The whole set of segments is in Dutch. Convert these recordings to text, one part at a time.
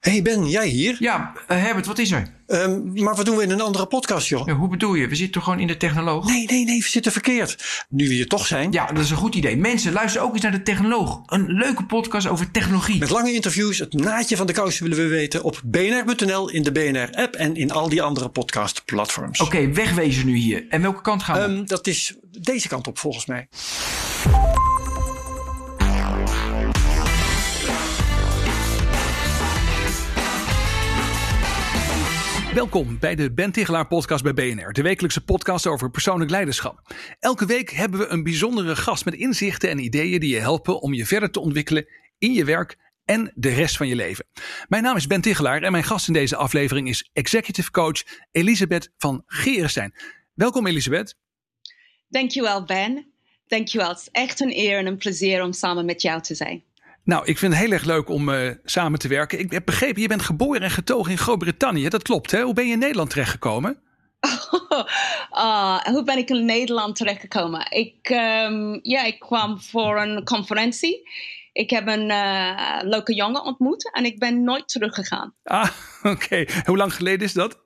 Hey Ben, jij hier? Ja, Herbert, wat is er? Maar wat doen we in een andere podcast, joh? Ja, hoe bedoel je? We zitten toch gewoon in de Technoloog? Nee, we zitten verkeerd. Nu we hier toch zijn. Ja, dat is een goed idee. Mensen, luister ook eens naar de Technoloog. Een leuke podcast over technologie. Met lange interviews, het naadje van de kous willen we weten op bnr.nl, in de BNR-app en in al die andere podcastplatforms. Oké, wegwezen nu hier. En welke kant gaan we? Dat is deze kant op, volgens mij. Welkom bij de Ben Tichelaar podcast bij BNR, de wekelijkse podcast over persoonlijk leiderschap. Elke week hebben we een bijzondere gast met inzichten en ideeën die je helpen om je verder te ontwikkelen in je werk en de rest van je leven. Mijn naam is Ben Tichelaar en mijn gast in deze aflevering is executive coach Elisabeth van Gerenstein. Welkom Elisabeth. Dankjewel Ben. Dankjewel. Het is echt een eer en een plezier om samen met jou te zijn. Nou, ik vind het heel erg leuk om samen te werken. Ik heb begrepen, je bent geboren en getogen in Groot-Brittannië. Dat klopt, hè? Hoe ben je in Nederland terechtgekomen? Hoe ben ik in Nederland terechtgekomen? Ik kwam voor een conferentie. Ik heb een leuke jongen ontmoet en ik ben nooit teruggegaan. Oké. Hoe lang geleden is dat?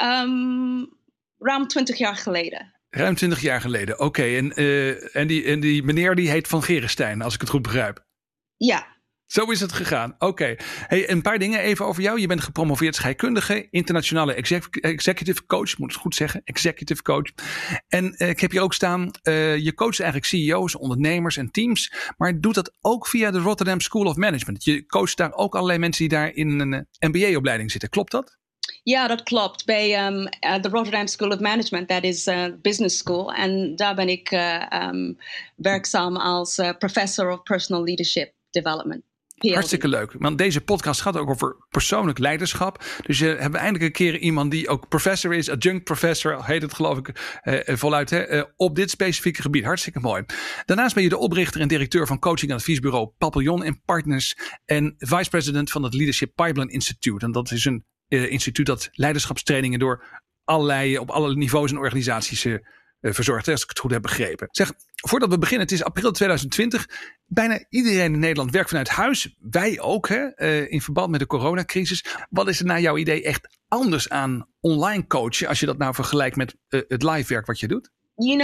Ruim 20 jaar geleden. Ruim 20 jaar geleden, oké. En die meneer die heet Van Gerenstein, als ik het goed begrijp. Ja. Zo is het gegaan. Oké. Hey, een paar dingen even over jou. Je bent gepromoveerd scheikundige, internationale executive coach. Moet het goed zeggen, executive coach. En ik heb hier ook staan, je coacht eigenlijk CEO's, ondernemers en teams. Maar doet dat ook via de Rotterdam School of Management. Je coacht daar ook allerlei mensen die daar in een MBA-opleiding zitten. Klopt dat? Ja, dat klopt. Bij de Rotterdam School of Management, dat is business school. En daar ben ik werkzaam als professor of personal leadership development. PhD. Hartstikke leuk. Want deze podcast gaat ook over persoonlijk leiderschap. Dus je hebben eindelijk een keer iemand die ook professor is, adjunct professor, heet het geloof ik voluit, op dit specifieke gebied. Hartstikke mooi. Daarnaast ben je de oprichter en directeur van coaching- en adviesbureau Papillon & Partners en vice-president van het Leadership Pipeline Institute. En dat is een instituut dat leiderschapstrainingen door op alle niveaus en organisaties verzorgt, als ik het goed heb begrepen. Zeg, voordat we beginnen, het is april 2020. Bijna iedereen in Nederland werkt vanuit huis. Wij ook, in verband met de coronacrisis. Wat is er naar jouw idee echt anders aan online coachen, als je dat nou vergelijkt met het live werk wat je doet?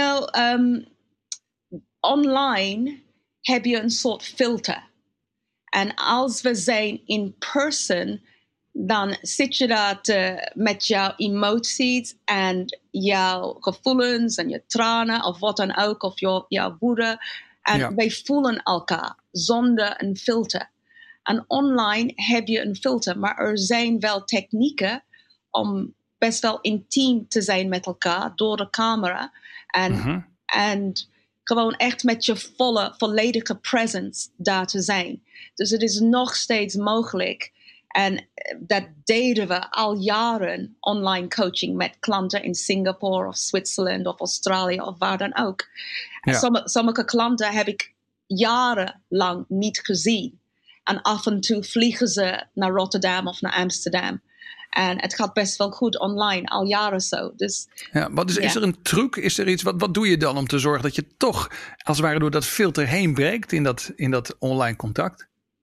Online heb je een soort filter. En als we zijn in person, dan zit je daar met jouw emoties en jouw gevoelens en je tranen of wat dan ook, of jouw woede. En wij voelen elkaar zonder een filter. En online heb je een filter, maar er zijn wel technieken om best wel intiem te zijn met elkaar door de camera. En gewoon echt met je volledige presence daar te zijn. Dus het is nog steeds mogelijk. En dat deden we al jaren, online coaching met klanten in Singapore of Zwitserland of Australië of waar dan ook. Ja. Sommige klanten heb ik jarenlang niet gezien. En af en toe vliegen ze naar Rotterdam of naar Amsterdam. En het gaat best wel goed online, al jaren zo. Dus, is er een truc? Is er iets? Wat doe je dan om te zorgen dat je toch, als het ware, door dat filter heen breekt in dat online contact?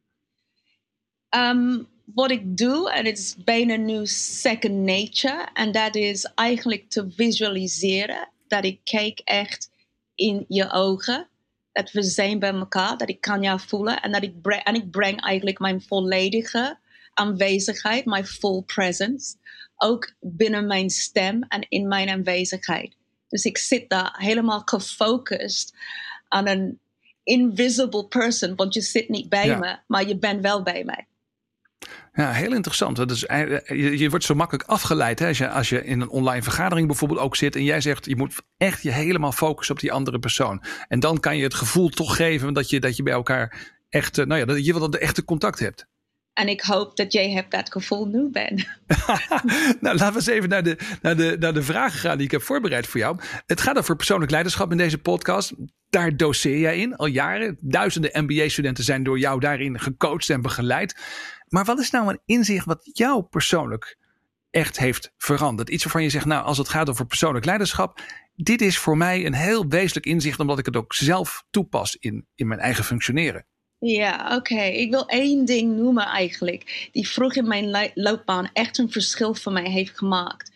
Wat ik doe, en het is bijna nu second nature, en dat is eigenlijk te visualiseren. Dat ik kijk echt in je ogen, dat we zijn bij elkaar, dat ik kan jou voelen. En dat ik breng eigenlijk mijn volledige aanwezigheid, mijn full presence, ook binnen mijn stem en in mijn aanwezigheid. Dus ik zit daar helemaal gefocust aan een invisible person, want je zit niet bij me, maar je bent wel bij mij. Ja, heel interessant. Dus je wordt zo makkelijk afgeleid, hè? Als je in een online vergadering bijvoorbeeld ook zit en jij zegt je moet echt je helemaal focussen op die andere persoon. En dan kan je het gevoel toch geven dat je bij elkaar echt, dat je wel de echte contact hebt. En ik hoop dat jij hebt dat gevoel nu, Ben. Nou, laten we eens even naar de vragen gaan die ik heb voorbereid voor jou. Het gaat over persoonlijk leiderschap in deze podcast. Daar doseer jij in al jaren. Duizenden MBA-studenten zijn door jou daarin gecoacht en begeleid. Maar wat is nou een inzicht wat jou persoonlijk echt heeft veranderd? Iets waarvan je zegt, nou, als het gaat over persoonlijk leiderschap, dit is voor mij een heel wezenlijk inzicht, omdat ik het ook zelf toepas in mijn eigen functioneren. Ja, oké. Ik wil 1 ding noemen eigenlijk. Die vroeg in mijn loopbaan echt een verschil voor mij heeft gemaakt.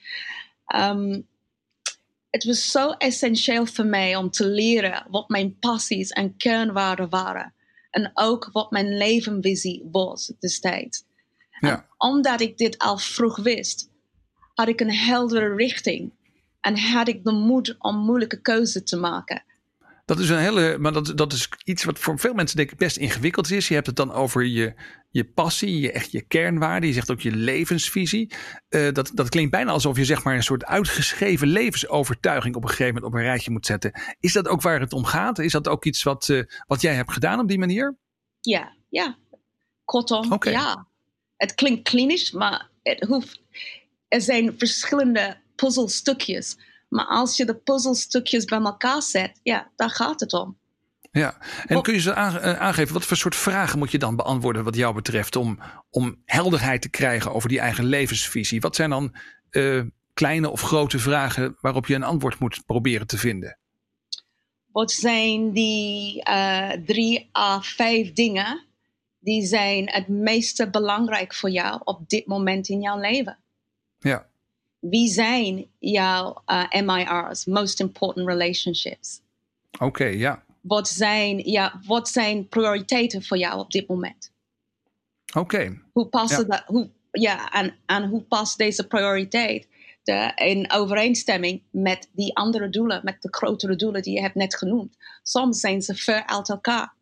Het was zo essentieel voor mij om te leren wat mijn passies en kernwaarden waren. En ook wat mijn levensvisie was destijds. Ja. En omdat ik dit al vroeg wist, had ik een heldere richting. En had ik de moed om moeilijke keuzes te maken. Dat is maar dat is iets wat voor veel mensen denk ik best ingewikkeld is. Je hebt het dan over je passie, je kernwaarden. Je zegt ook je levensvisie. Dat klinkt bijna alsof je zeg maar een soort uitgeschreven levensovertuiging op een gegeven moment op een rijtje moet zetten. Is dat ook waar het om gaat? Is dat ook iets wat jij hebt gedaan op die manier? Ja. Kortom, Oké. ja. Het klinkt klinisch, maar er zijn verschillende puzzelstukjes. Maar als je de puzzelstukjes bij elkaar zet, ja, daar gaat het om. Ja, en kun je ze aangeven, wat voor soort vragen moet je dan beantwoorden wat jou betreft om helderheid te krijgen over die eigen levensvisie? Wat zijn dan kleine of grote vragen waarop je een antwoord moet proberen te vinden? Wat zijn die 3 à 5 dingen die zijn het meeste belangrijk voor jou op dit moment in jouw leven? Ja. Wie zijn jouw MIR's, most important relationships? Oké, ja. Wat zijn prioriteiten voor jou op dit moment? Oké. Hoe passen hoe past deze prioriteit in overeenstemming met die andere doelen, met de grotere doelen die je hebt net genoemd? Soms zijn ze ver uit elkaar.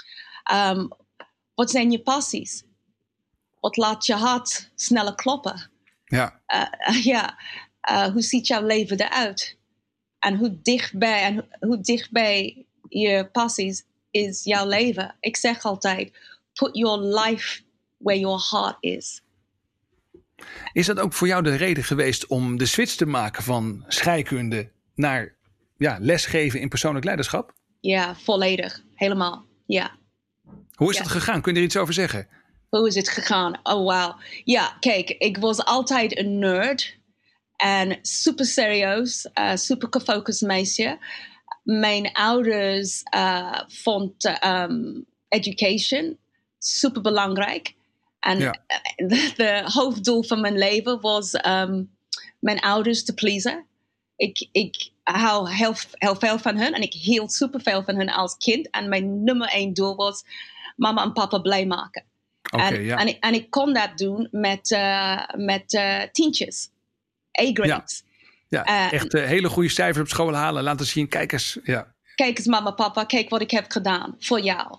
Wat zijn je passies? Wat laat je hart sneller kloppen? Ja. Hoe ziet jouw leven eruit? En hoe dichtbij je passies is jouw leven? Ik zeg altijd, put your life where your heart is. Is dat ook voor jou de reden geweest om de switch te maken van scheikunde naar lesgeven in persoonlijk leiderschap? Ja, volledig. Helemaal. Ja. Hoe is dat gegaan? Kun je er iets over zeggen? Hoe is het gegaan? Oh, wow. Ja, kijk, ik was altijd een nerd. En super serieus, super gefocust meisje. Mijn ouders vonden education super belangrijk. En de hoofddoel van mijn leven was mijn ouders te pleasen. Ik hou heel veel van hun en ik hield super veel van hun als kind. En mijn nummer 1 doel was mama en papa blij maken. En ik kon dat doen met tientjes. A-grades. Ja, echt hele goede cijfers op school halen. Laten zien, kijk eens. Ja. Kijk eens mama, papa, kijk wat ik heb gedaan voor jou.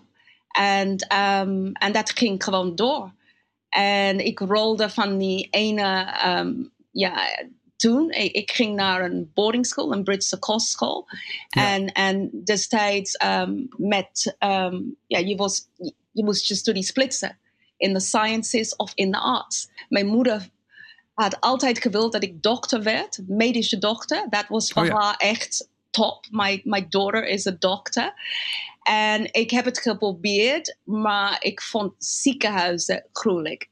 En dat ging gewoon door. En ik rolde van die ene... toen, ik ging naar een boarding school, een Britse kostschool. Ja. En destijds je moest je studie splitsen. In de sciences of in de arts. Mijn moeder had altijd gewild dat ik dokter werd. Medische dokter. Dat was voor haar echt top. My daughter is a doctor. En ik heb het geprobeerd. Maar ik vond ziekenhuizen gruwelijk.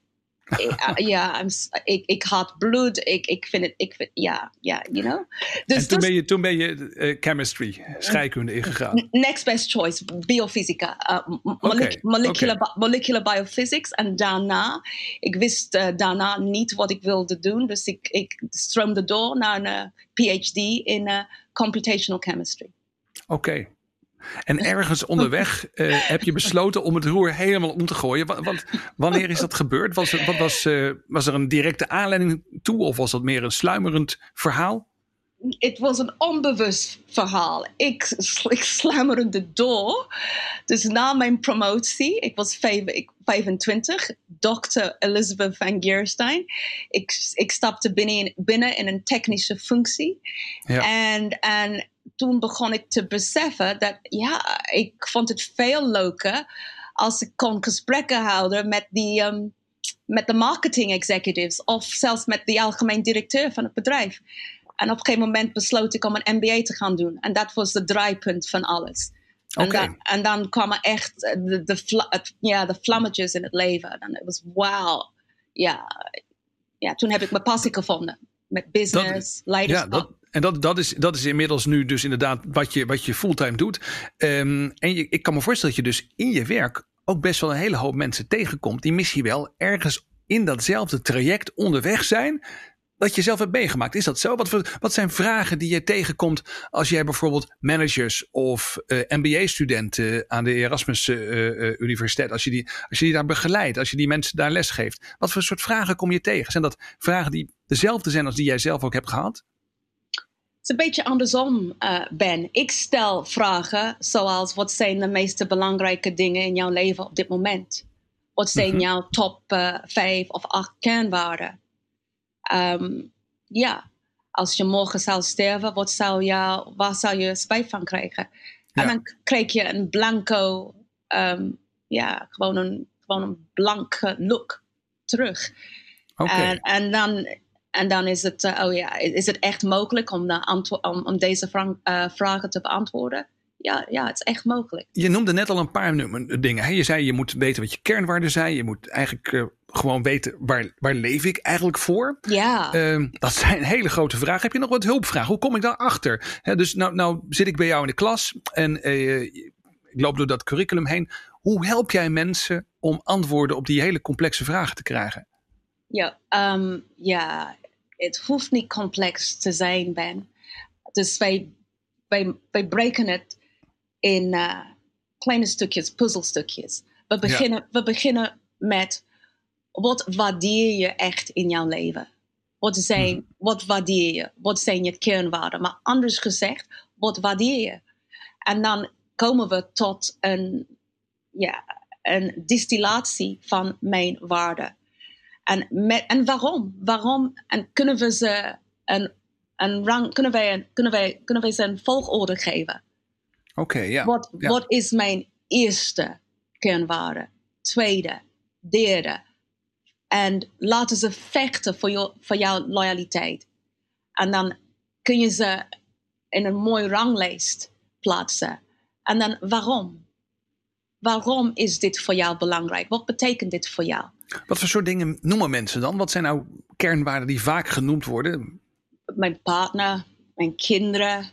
Ik haat bloed. Ik vind het, you know. Dus en toen ben je chemistry, scheikunde ingegaan. Next best choice, biofysica, molecular biophysics. En daarna, ik wist daarna niet wat ik wilde doen. Dus ik stroomde door naar een PhD in computational chemistry. Oké. En ergens onderweg heb je besloten om het roer helemaal om te gooien. Wanneer is dat gebeurd? Was er een directe aanleiding toe of was dat meer een sluimerend verhaal? Het was een onbewust verhaal. Ik sluimerde door. Dus na mijn promotie, ik was 25, Dr. Elizabeth van Geerstein. Ik stapte binnen in een technische functie. Ja. En toen begon ik te beseffen dat ik vond het veel leuker als ik kon gesprekken houden met de marketing executives of zelfs met de algemeen directeur van het bedrijf. En op een gegeven moment besloot ik om een MBA te gaan doen. En dat was het draaipunt van alles. En dan kwamen echt de vlammetjes in het leven. En het was wauw. Ja, toen heb ik mijn passie gevonden. Met business, leiderschap. Dat is inmiddels nu dus inderdaad wat je fulltime doet. Ik kan me voorstellen dat je dus in je werk ook best wel een hele hoop mensen tegenkomt die misschien wel ergens in datzelfde traject onderweg zijn dat je zelf hebt meegemaakt. Is dat zo? Wat zijn vragen die je tegenkomt als jij bijvoorbeeld managers of MBA-studenten aan de Erasmus Universiteit, als je die daar begeleidt, als je die mensen daar les geeft. Wat voor soort vragen kom je tegen? Zijn dat vragen die dezelfde zijn als die jij zelf ook hebt gehad? Het is een beetje andersom, Ben. Ik stel vragen zoals: wat zijn de meest belangrijke dingen in jouw leven op dit moment? Wat zijn jouw top 5 of 8 kernwaarden? Als je morgen zou sterven, waar zou je spijt van krijgen? Ja. En dan krijg je een blanco, gewoon een blanke look terug. Okay. En dan is het, is het echt mogelijk om deze vragen te beantwoorden? Ja, het is echt mogelijk. Je noemde net al een paar dingen. Hè? Je zei, je moet weten wat je kernwaarden zijn. Je moet eigenlijk gewoon weten, waar leef ik eigenlijk voor? Ja. Dat zijn hele grote vragen. Heb je nog wat hulpvragen? Hoe kom ik daarachter? Dus nou zit ik bij jou in de klas en ik loop door dat curriculum heen. Hoe help jij mensen om antwoorden op die hele complexe vragen te krijgen? Het hoeft niet complex te zijn, Ben. Dus wij breken het in kleine stukjes, puzzelstukjes. We beginnen met: wat waardeer je echt in jouw leven? Wat waardeer je? Wat zijn je kernwaarden? Maar anders gezegd, wat waardeer je? En dan komen we tot een distillatie van mijn waarden. En waarom? Waarom? En kunnen we ze kunnen wij ze een volgorde geven? Oké, ja. Wat is mijn eerste kernwaarde? Tweede, derde. En laten ze vechten voor jouw loyaliteit. En dan kun je ze in een mooi ranglijst plaatsen. En dan waarom? Waarom is dit voor jou belangrijk? Wat betekent dit voor jou? Wat voor soort dingen noemen mensen dan? Wat zijn nou kernwaarden die vaak genoemd worden? Mijn partner, mijn kinderen,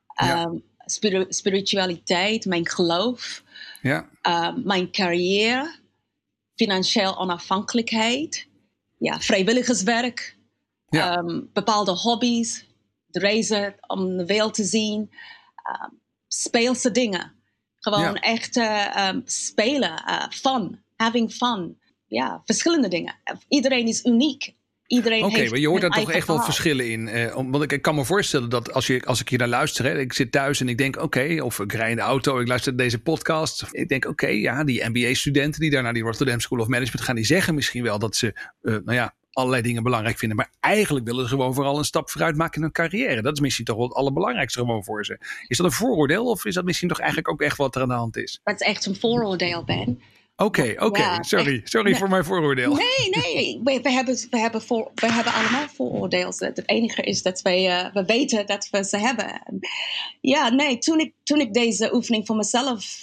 spiritualiteit, mijn geloof, mijn carrière, financiële onafhankelijkheid, vrijwilligerswerk, bepaalde hobby's, de reizen om de wereld te zien, speelse dingen. Gewoon echt spelen, fun, having fun. Ja, verschillende dingen. Iedereen is uniek. Oké, maar je hoort daar toch echt wel verschillen in. Want ik kan me voorstellen dat als ik hier naar luister, hè, ik zit thuis en ik denk of ik rij in de auto, ik luister naar deze podcast. Ik denk die MBA-studenten die daar naar die Rotterdam School of Management gaan, die zeggen misschien wel dat ze allerlei dingen belangrijk vinden. Maar eigenlijk willen ze gewoon vooral een stap vooruit maken in hun carrière. Dat is misschien toch wel het allerbelangrijkste gewoon voor ze. Is dat een vooroordeel of is dat misschien toch eigenlijk ook echt wat er aan de hand is? Dat is echt een vooroordeel, Ben. Oké. Ja, sorry voor mijn vooroordeel. Nee. We hebben allemaal vooroordelen. Het enige is dat we weten dat we ze hebben. Toen ik deze oefening voor mezelf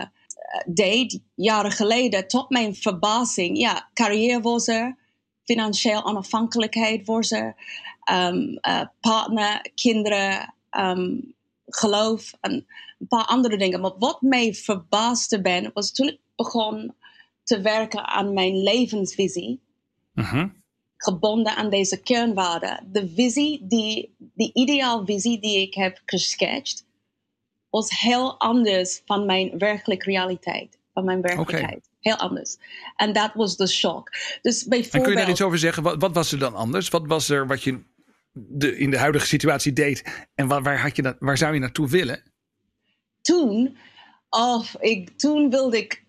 deed, jaren geleden, tot mijn verbazing, carrière was er, financiële onafhankelijkheid was er, partner, kinderen, geloof en een paar andere dingen. Maar wat mij verbaasde, Ben, was toen ik begon te werken aan mijn levensvisie, gebonden aan deze kernwaarden. De visie, die ideaalvisie die ik heb geschetst, was heel anders van mijn werkelijke realiteit, van mijn werkelijkheid. Okay. Heel anders. En dat was de shock. Dus bijvoorbeeld, en kun je daar iets over zeggen? Wat was er dan anders? Wat was er wat je in de huidige situatie deed? En waar zou je naartoe willen? Toen wilde ik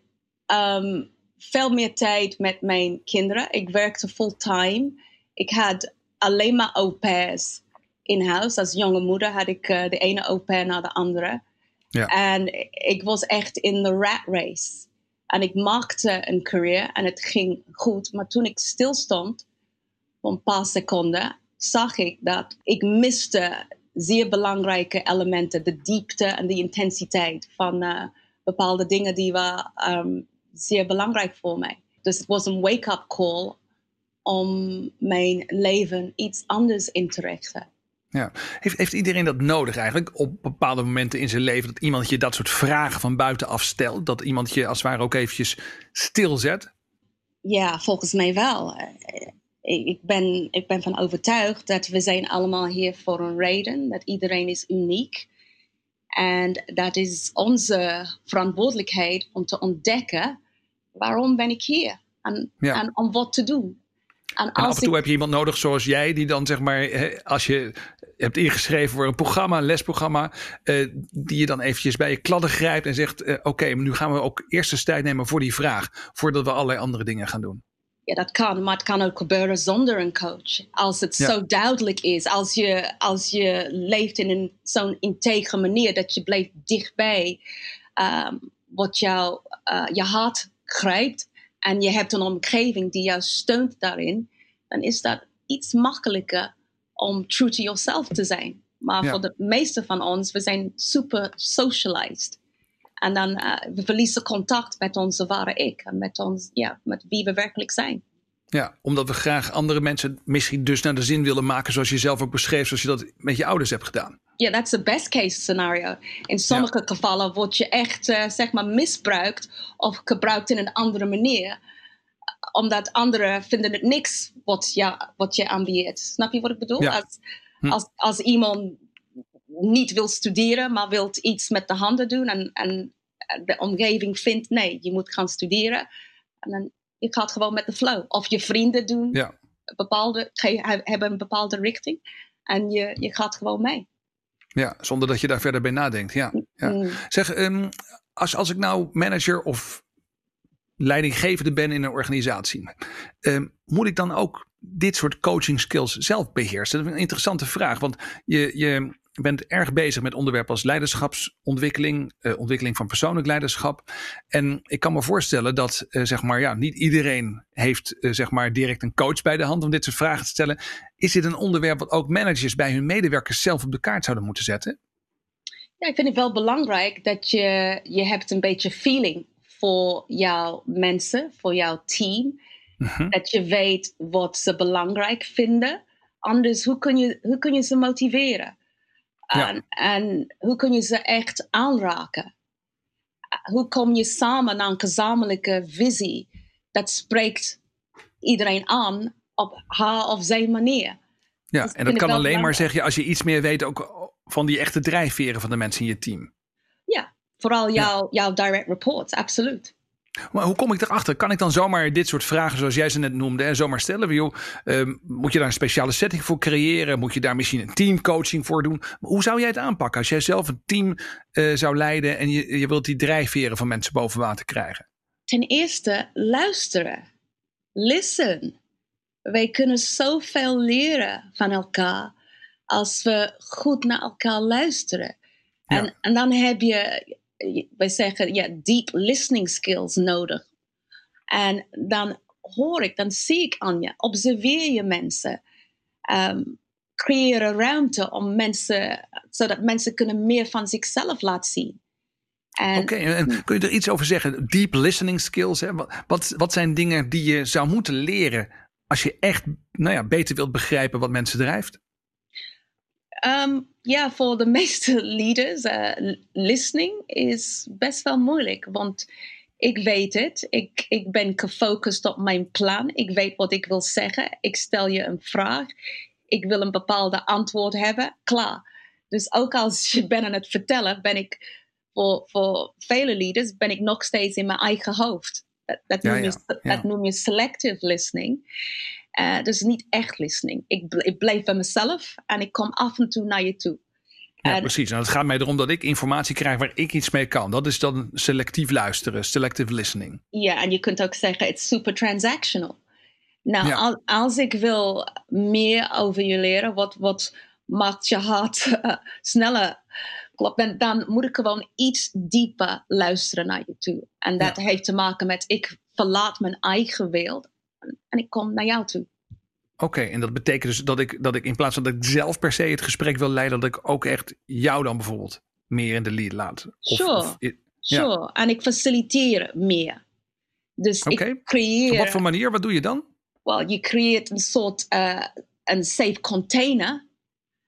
veel meer tijd met mijn kinderen. Ik werkte fulltime. Ik had alleen maar au pairs in huis. Als jonge moeder had ik de ene au pair na de andere. Ja. En ik was echt in de rat race. En ik maakte een career en het ging goed. Maar toen ik stilstond voor een paar seconden, zag ik dat ik miste zeer belangrijke elementen. De diepte en de intensiteit van bepaalde dingen die waren zeer belangrijk voor mij. Dus het was een wake-up call om mijn leven iets anders in te richten. Ja. Heeft iedereen dat nodig eigenlijk op bepaalde momenten in zijn leven? Dat iemand je dat soort vragen van buitenaf stelt? Dat iemand je als het ware ook eventjes stilzet? Ja, volgens mij wel. Ik ben van overtuigd dat we zijn allemaal hier voor een reden. Dat iedereen is uniek. En dat is onze verantwoordelijkheid om te ontdekken, waarom ben ik hier? En om wat te doen. En af en toe heb je iemand nodig zoals jij, die dan zeg maar, als je hebt ingeschreven voor een programma, een lesprogramma, die je dan eventjes bij je kladden grijpt en zegt, oké, maar nu gaan we ook eerst eens tijd nemen voor die vraag, voordat we allerlei andere dingen gaan doen. Ja, dat kan, maar het kan ook gebeuren zonder een coach. Als het zo duidelijk is, als je leeft in zo'n integere manier, dat je blijft dichtbij wat je hart grijpt en je hebt een omgeving die jou steunt daarin, dan is dat iets makkelijker om true to yourself te zijn. Maar voor de meeste van ons, we zijn super socialized. En dan we verliezen contact met onze ware ik. En met wie we werkelijk zijn. Ja, omdat we graag andere mensen misschien dus naar de zin willen maken. Zoals je zelf ook beschreef, zoals je dat met je ouders hebt gedaan. Ja, that's the best case scenario. In sommige gevallen word je echt misbruikt of gebruikt in een andere manier. Omdat anderen vinden het niks wat je ambieert. Snap je wat ik bedoel? Ja. Als iemand niet wil studeren, maar wil iets met de handen doen. En de omgeving vindt, nee, je moet gaan studeren. En dan je gaat gewoon met de flow. Of je vrienden doen hebben een bepaalde richting. En je gaat gewoon mee. Ja, zonder dat je daar verder bij nadenkt. Ja. Zeg, als ik nou manager of leidinggevende ben in een organisatie, moet ik dan ook dit soort coaching skills zelf beheersen? Dat is een interessante vraag, want je bent erg bezig met onderwerpen als leiderschapsontwikkeling, ontwikkeling van persoonlijk leiderschap. En ik kan me voorstellen dat niet iedereen heeft direct een coach bij de hand om dit soort vragen te stellen. Is dit een onderwerp wat ook managers bij hun medewerkers zelf op de kaart zouden moeten zetten? Ja, ik vind het wel belangrijk dat je hebt een beetje feeling voor jouw mensen, voor jouw team. Dat je weet wat ze belangrijk vinden. Anders, hoe kun je ze motiveren? En hoe kun je ze echt aanraken? Hoe kom je samen naar een gezamenlijke visie dat spreekt iedereen aan op haar of zijn manier? Ja, dus en dat kan alleen maar, zeg je, als je iets meer weet ook van die echte drijfveren van de mensen in je team. Ja, vooral jouw direct reports, absoluut. Maar hoe kom ik erachter? Kan ik dan zomaar dit soort vragen zoals jij ze net noemde zomaar stellen? Joh, moet je daar een speciale setting voor creëren? Moet je daar misschien een teamcoaching voor doen? Maar hoe zou jij het aanpakken als jij zelf een team zou leiden en je wilt die drijfveren van mensen boven water krijgen? Ten eerste luisteren. Listen. Wij kunnen zoveel leren van elkaar als we goed naar elkaar luisteren. En dan heb je, wij zeggen, deep listening skills nodig. En dan zie ik aan je, observeer je mensen. Creëer een ruimte om mensen, zodat mensen kunnen meer van zichzelf laten zien. Oké, en kun je er iets over zeggen? Deep listening skills, hè? Wat zijn dingen die je zou moeten leren als je echt beter wilt begrijpen wat mensen drijft? Voor de meeste leaders, listening is best wel moeilijk. Want ik weet het. Ik ben gefocust op mijn plan. Ik weet wat ik wil zeggen. Ik stel je een vraag. Ik wil een bepaalde antwoord hebben. Klaar. Dus ook als je bent aan het vertellen, ben ik voor vele leaders ben ik nog steeds in mijn eigen hoofd. Dat noem je selective listening. Dus niet echt listening. Ik blijf bij mezelf en ik kom af en toe naar je toe. Ja, precies. Nou, het gaat mij erom dat ik informatie krijg waar ik iets mee kan. Dat is dan selectief luisteren, selective listening. Ja, en je kunt ook zeggen, it's super transactional. Nou, als ik wil meer over je leren, wat maakt je hart sneller kloppen, dan moet ik gewoon iets dieper luisteren naar je toe. En dat heeft te maken met, ik verlaat mijn eigen wereld en ik kom naar jou toe. Oké, en dat betekent dus dat ik in plaats van dat ik zelf per se het gesprek wil leiden, dat ik ook echt jou dan bijvoorbeeld meer in de lead laat. Sure. En ik faciliteer meer. Dus ik creëer... Op wat voor manier? Wat doe je dan? Well, je creëert een soort een safe container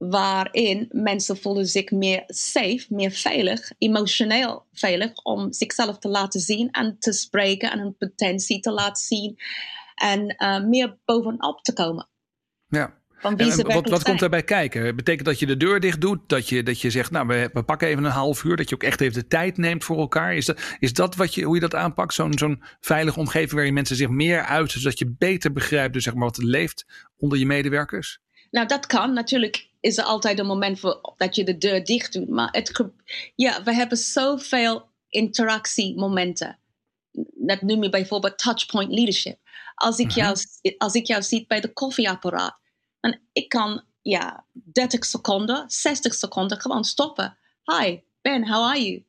waarin mensen voelen zich meer safe, meer veilig, emotioneel veilig, om zichzelf te laten zien en te spreken en hun potentie te laten zien en meer bovenop te komen. Ja. Van wie ze Wat zijn. komt daarbij kijken? Betekent dat je de deur dicht doet? Dat je zegt, nou, we pakken even een half uur. Dat je ook echt even de tijd neemt voor elkaar. Is dat hoe je dat aanpakt? Zo'n veilige omgeving waarin mensen zich meer uiten, zodat je beter begrijpt dus zeg maar wat er leeft onder je medewerkers? Nou, dat kan. Natuurlijk is er altijd een moment dat je de deur dicht doet. Maar we hebben zoveel interactiemomenten. Dat noem je bijvoorbeeld touchpoint leadership. Als ik jou zie bij de koffieapparaat, dan ik kan 30 seconden, 60 seconden gewoon stoppen. Hi, Ben, how are you?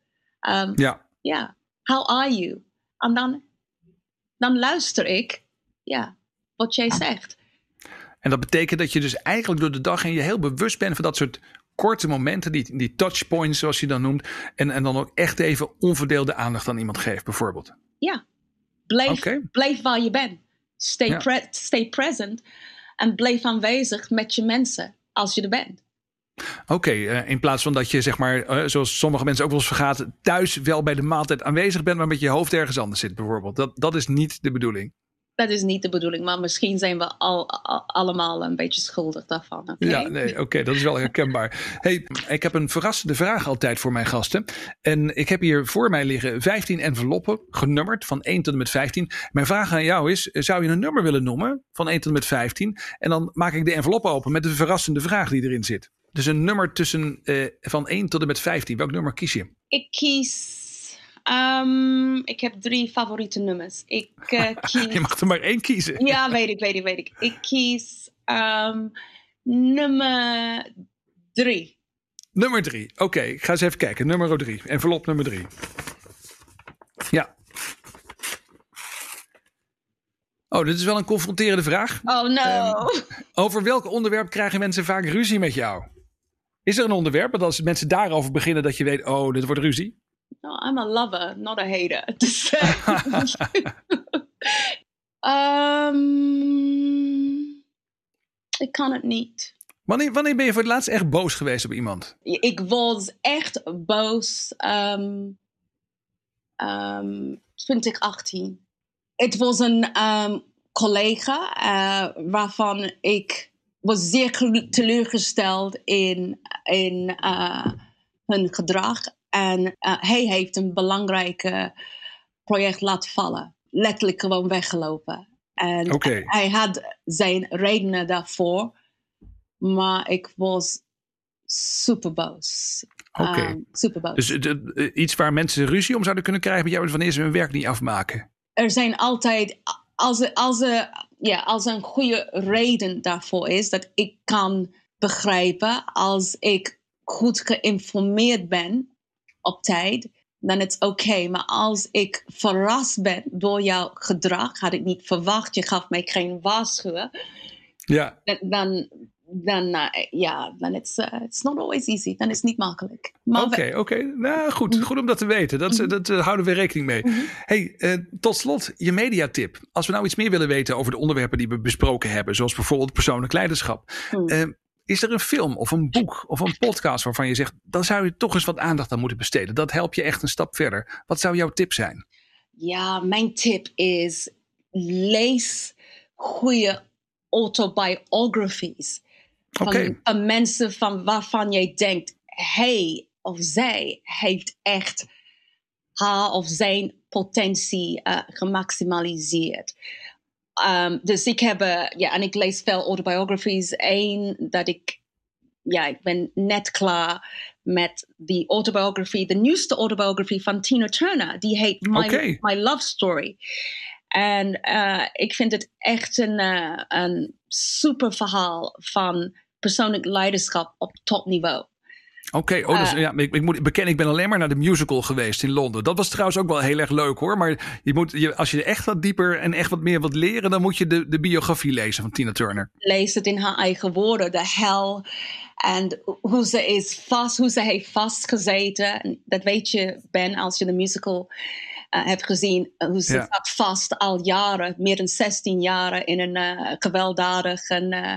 How are you? En dan luister ik wat jij zegt. En dat betekent dat je dus eigenlijk door de dag heen je heel bewust bent van dat soort korte momenten, die touchpoints zoals je dan noemt. En dan ook echt even onverdeelde aandacht aan iemand geeft bijvoorbeeld. Ja, blijf waar je bent. Stay present. En blijf aanwezig met je mensen als je er bent. Oké, in plaats van dat je zeg maar, zoals sommige mensen ook wel eens vergaat, thuis wel bij de maaltijd aanwezig bent, maar met je hoofd ergens anders zit bijvoorbeeld. Dat is niet de bedoeling. Dat is niet de bedoeling, maar misschien zijn we allemaal een beetje schuldig daarvan. Okay? Ja, nee, oké, dat is wel herkenbaar. Hey, ik heb een verrassende vraag altijd voor mijn gasten. En ik heb hier voor mij liggen 15 enveloppen, genummerd van 1 tot en met 15. Mijn vraag aan jou is, zou je een nummer willen noemen van 1 tot en met 15? En dan maak ik de envelop open met de verrassende vraag die erin zit. Dus een nummer van 1 tot en met 15. Welk nummer kies je? Ik kies... ik heb 3 favoriete nummers. Ik kies... Je mag er maar 1 kiezen. Ja, weet ik. Ik kies nummer 3. Nummer 3. Oké, ik ga eens even kijken. Nummer 3. Envelop nummer 3. Ja. Oh, dit is wel een confronterende vraag. Oh no. Over welk onderwerp krijgen mensen vaak ruzie met jou? Is er een onderwerp dat als mensen daarover beginnen dat je weet, oh, dit wordt ruzie? No, I'm a lover, not a hater. Ik kan het niet. Wanneer ben je voor het laatst echt boos geweest op iemand? Ik was echt boos 2018. Het was een collega waarvan ik was zeer teleurgesteld in hun gedrag. En hij heeft een belangrijk project laten vallen. Letterlijk gewoon weggelopen. En hij had zijn redenen daarvoor. Maar ik was super boos. Super boos. Dus iets waar mensen ruzie om zouden kunnen krijgen met jou is wanneer ze hun werk niet afmaken. Er zijn altijd, als een goede reden daarvoor is, dat ik kan begrijpen, als ik goed geïnformeerd ben op tijd, dan is het oké. Maar als ik verrast ben door jouw gedrag, had ik niet verwacht, je gaf mij geen waarschuwing. Ja. Dan it's not always easy. Dan is het niet makkelijk. Oké. Nou, goed om dat te weten. Dat houden we rekening mee. Mm-hmm. Hey, tot slot, je mediatip. Als we nou iets meer willen weten over de onderwerpen die we besproken hebben, zoals bijvoorbeeld persoonlijk leiderschap. Is er een film of een boek of een podcast waarvan je zegt, dan zou je toch eens wat aandacht aan moeten besteden. Dat helpt je echt een stap verder. Wat zou jouw tip zijn? Ja, mijn tip is lees goede autobiographies. Van mensen waarvan jij denkt, hij of zij heeft echt haar of zijn potentie gemaximaliseerd. Dus ik heb, en ik lees veel autobiographies. Eén dat ik ben net klaar met de autobiography, de nieuwste autobiography van Tina Turner. Die heet My Love Story. En ik vind het echt een super verhaal van persoonlijk leiderschap op topniveau. Dus ik moet bekennen, ik ben alleen maar naar de musical geweest in Londen. Dat was trouwens ook wel heel erg leuk hoor. Maar als je echt wat dieper en echt wat meer wilt leren, dan moet je de biografie lezen van Tina Turner. Lees het in haar eigen woorden, de hel. En hoe ze heeft vastgezeten. Dat weet je, Ben, als je de musical hebt gezien. Hoe ze zat vast al jaren, meer dan 16 jaren in een gewelddadig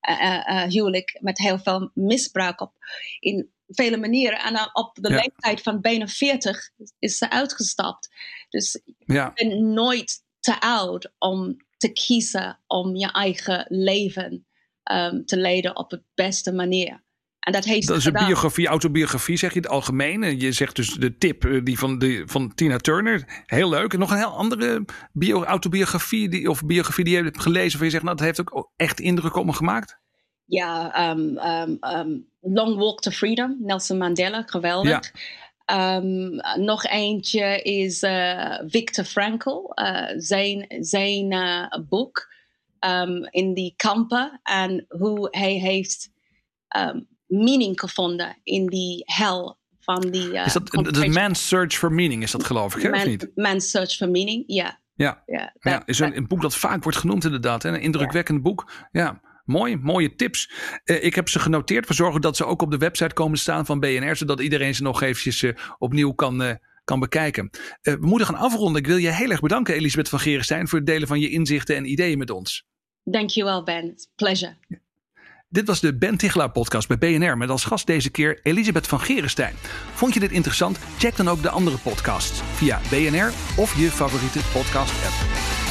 huwelijk met heel veel misbruik op in vele manieren. En dan op de leeftijd van bijna 40 is ze uitgestapt. Dus je bent nooit te oud om te kiezen om je eigen leven te leiden op de beste manier. En dat heeft dat is een autobiografie, zeg je het algemeen. Je zegt dus de tip die van Tina Turner. Heel leuk. En nog een heel andere autobiografie biografie die je hebt gelezen. Waar je zegt, nou, dat heeft ook echt indruk op me gemaakt. Ja, Long Walk to Freedom, Nelson Mandela, geweldig. Ja. Nog eentje is Viktor Frankl, zijn boek in die kampen en hoe hij heeft meaning gevonden in die hel van die... is dat de Man's Search for Meaning, is dat geloof ik, hè, of niet? Man's Search for Meaning, ja. Ja, is een boek dat vaak wordt genoemd inderdaad. Hè? Een indrukwekkend boek, ja. Mooie tips. Ik heb ze genoteerd. We zorgen dat ze ook op de website komen staan van BNR. Zodat iedereen ze nog eventjes opnieuw kan bekijken. We moeten gaan afronden. Ik wil je heel erg bedanken, Elisabeth van Gerenstein, voor het delen van je inzichten en ideeën met ons. Dankjewel, Ben. It's a pleasure. Dit was de Ben Tichelaar podcast bij BNR met als gast deze keer Elisabeth van Gerenstein. Vond je dit interessant? Check dan ook de andere podcasts via BNR of je favoriete podcast app.